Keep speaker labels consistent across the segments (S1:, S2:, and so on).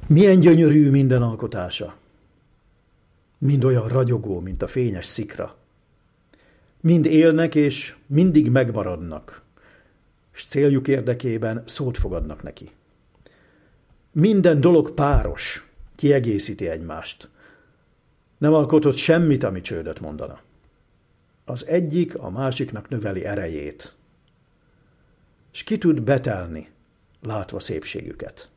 S1: Milyen gyönyörű minden alkotása. Mind olyan ragyogó, mint a fényes szikra. Mind élnek és mindig megmaradnak, s céljuk érdekében szót fogadnak neki. Minden dolog páros, kiegészíti egymást. Nem alkotott semmit, ami csődöt mondana. Az egyik a másiknak növeli erejét, s ki tud betelni, látva szépségüket.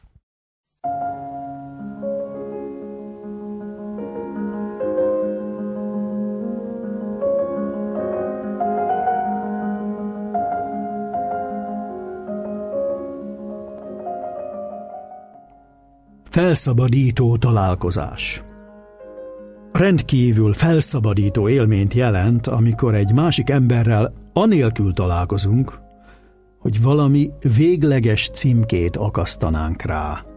S1: Felszabadító találkozás. Rendkívül felszabadító élményt jelent, amikor egy másik emberrel anélkül találkozunk, hogy valami végleges címkét akasztanánk rá.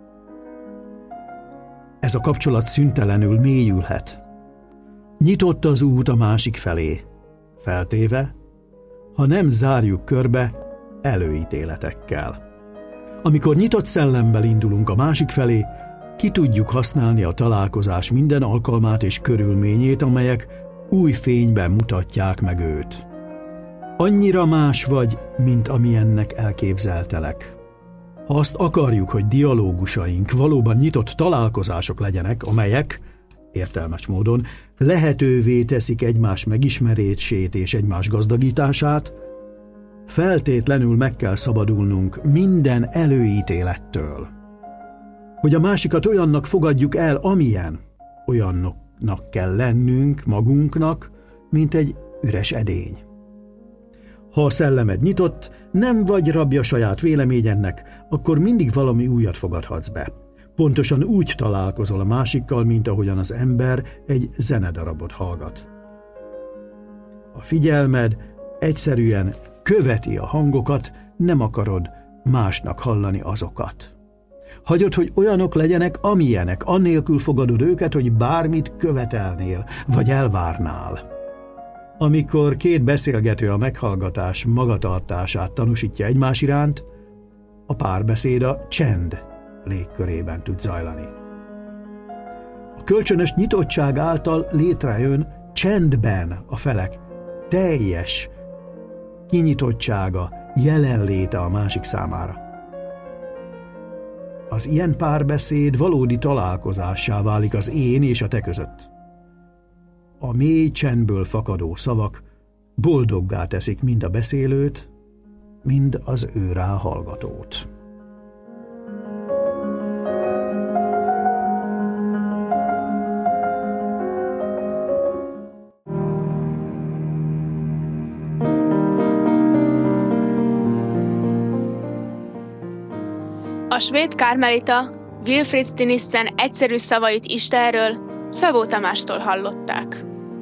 S1: Ez a kapcsolat szüntelenül mélyülhet. Nyitott az út a másik felé, feltéve, ha nem zárjuk körbe előítéletekkel. Amikor nyitott szellemmel indulunk a másik felé, ki tudjuk használni a találkozás minden alkalmát és körülményét, amelyek új fényben mutatják meg őt. Annyira más vagy, mint amilyennek elképzeltelek. Ha azt akarjuk, hogy dialógusaink valóban nyitott találkozások legyenek, amelyek, értelmes módon, lehetővé teszik egymás megismerését és egymás gazdagítását, feltétlenül meg kell szabadulnunk minden előítélettől. Hogy a másikat olyannak fogadjuk el, amilyen, olyannak kell lennünk magunknak, mint egy üres edény. Ha a szellemed nyitott, nem vagy rabja saját véleményednek, akkor mindig valami újat fogadhatsz be. Pontosan úgy találkozol a másikkal, mint ahogyan az ember egy zenedarabot hallgat. A figyelmed egyszerűen követi a hangokat, nem akarod másnak hallani azokat. Hagyod, hogy olyanok legyenek, amilyenek, annélkül fogadod őket, hogy bármit követelnél, vagy elvárnál. Amikor két beszélgető a meghallgatás magatartását tanúsítja egymás iránt, a párbeszéd a csend légkörében tud zajlani. A kölcsönös nyitottság által létrejön csendben a felek teljes kinyitottsága, jelenléte a másik számára. Az ilyen párbeszéd valódi találkozássá válik az én és a te között. A mély csendből fakadó szavak boldoggá teszik mind a beszélőt, mind az ő rá hallgatót.
S2: A svéd kármelita Wilfrid Stinissen egyszerű szavait Istenről Szabó Tamástól hallották.